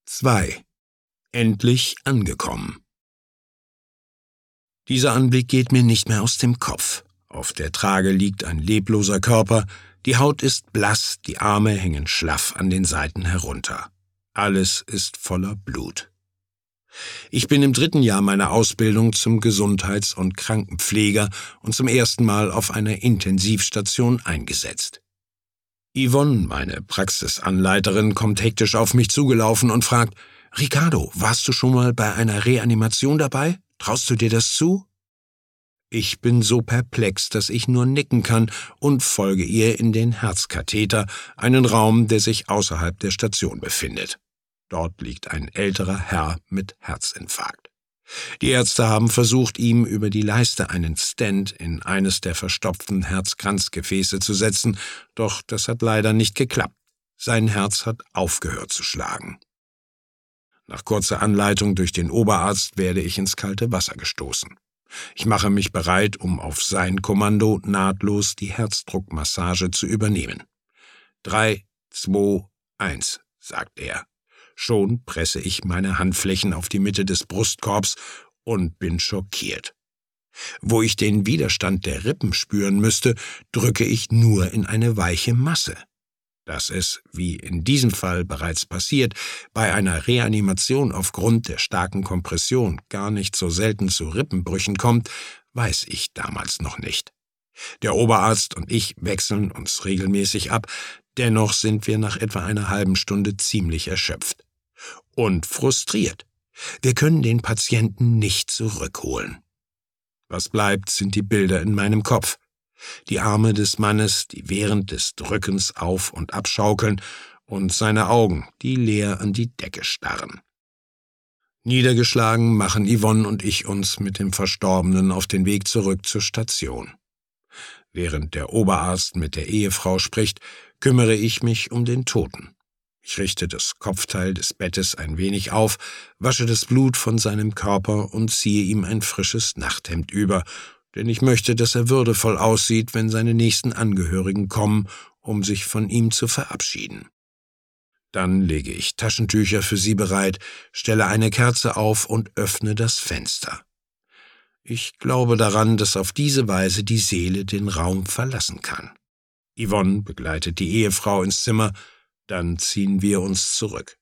2. Endlich angekommen. Dieser Anblick geht mir nicht mehr aus dem Kopf. Auf der Trage liegt ein lebloser Körper, die Haut ist blass, die Arme hängen schlaff an den Seiten herunter. Alles ist voller Blut. Ich bin im 3. Jahr meiner Ausbildung zum Gesundheits- und Krankenpfleger und zum ersten Mal auf einer Intensivstation eingesetzt. Yvonne, meine Praxisanleiterin, kommt hektisch auf mich zugelaufen und fragt: »Ricardo, warst du schon mal bei einer Reanimation dabei? Traust du dir das zu?« Ich bin so perplex, dass ich nur nicken kann und folge ihr in den Herzkatheter, einen Raum, der sich außerhalb der Station befindet. Dort liegt ein älterer Herr mit Herzinfarkt. Die Ärzte haben versucht, ihm über die Leiste einen Stent in eines der verstopften Herzkranzgefäße zu setzen, doch das hat leider nicht geklappt. Sein Herz hat aufgehört zu schlagen. Nach kurzer Anleitung durch den Oberarzt werde ich ins kalte Wasser gestoßen. Ich mache mich bereit, um auf sein Kommando nahtlos die Herzdruckmassage zu übernehmen. 3, 2, 1, sagt er. Schon presse ich meine Handflächen auf die Mitte des Brustkorbs und bin schockiert. Wo ich den Widerstand der Rippen spüren müsste, drücke ich nur in eine weiche Masse. Dass es, wie in diesem Fall bereits passiert, bei einer Reanimation aufgrund der starken Kompression gar nicht so selten zu Rippenbrüchen kommt, weiß ich damals noch nicht. Der Oberarzt und ich wechseln uns regelmäßig ab, dennoch sind wir nach etwa einer halben Stunde ziemlich erschöpft. Und frustriert. Wir können den Patienten nicht zurückholen. Was bleibt, sind die Bilder in meinem Kopf. Die Arme des Mannes, die während des Drückens auf- und abschaukeln, und seine Augen, die leer an die Decke starren. Niedergeschlagen machen Yvonne und ich uns mit dem Verstorbenen auf den Weg zurück zur Station. Während der Oberarzt mit der Ehefrau spricht, kümmere ich mich um den Toten. Ich richte das Kopfteil des Bettes ein wenig auf, wasche das Blut von seinem Körper und ziehe ihm ein frisches Nachthemd über, denn ich möchte, dass er würdevoll aussieht, wenn seine nächsten Angehörigen kommen, um sich von ihm zu verabschieden. Dann lege ich Taschentücher für sie bereit, stelle eine Kerze auf und öffne das Fenster. Ich glaube daran, dass auf diese Weise die Seele den Raum verlassen kann. Yvonne begleitet die Ehefrau ins Zimmer, dann ziehen wir uns zurück.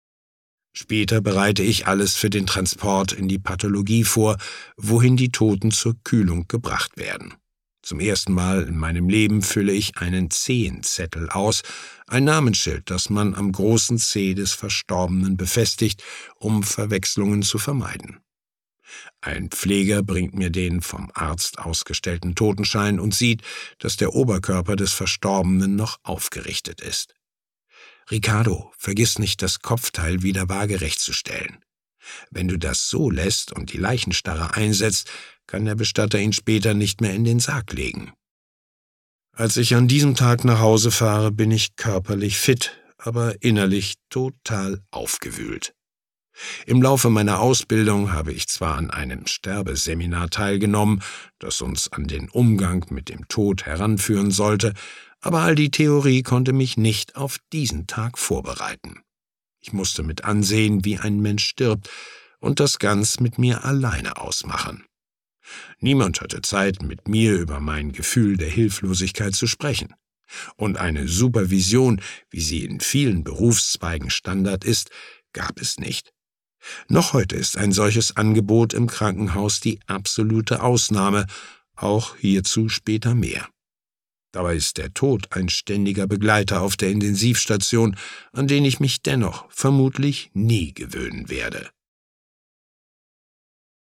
Später bereite ich alles für den Transport in die Pathologie vor, wohin die Toten zur Kühlung gebracht werden. Zum ersten Mal in meinem Leben fülle ich einen Zehenzettel aus, ein Namensschild, das man am großen Zeh des Verstorbenen befestigt, um Verwechslungen zu vermeiden. Ein Pfleger bringt mir den vom Arzt ausgestellten Totenschein und sieht, dass der Oberkörper des Verstorbenen noch aufgerichtet ist. »Ricardo, vergiss nicht, das Kopfteil wieder waagerecht zu stellen. Wenn du das so lässt und die Leichenstarre einsetzt, kann der Bestatter ihn später nicht mehr in den Sarg legen.« Als ich an diesem Tag nach Hause fahre, bin ich körperlich fit, aber innerlich total aufgewühlt. Im Laufe meiner Ausbildung habe ich zwar an einem Sterbeseminar teilgenommen, das uns an den Umgang mit dem Tod heranführen sollte, aber all die Theorie konnte mich nicht auf diesen Tag vorbereiten. Ich musste mit ansehen, wie ein Mensch stirbt, und das ganz mit mir alleine ausmachen. Niemand hatte Zeit, mit mir über mein Gefühl der Hilflosigkeit zu sprechen. Und eine Supervision, wie sie in vielen Berufszweigen Standard ist, gab es nicht. Noch heute ist ein solches Angebot im Krankenhaus die absolute Ausnahme, auch hierzu später mehr. Dabei ist der Tod ein ständiger Begleiter auf der Intensivstation, an den ich mich dennoch vermutlich nie gewöhnen werde.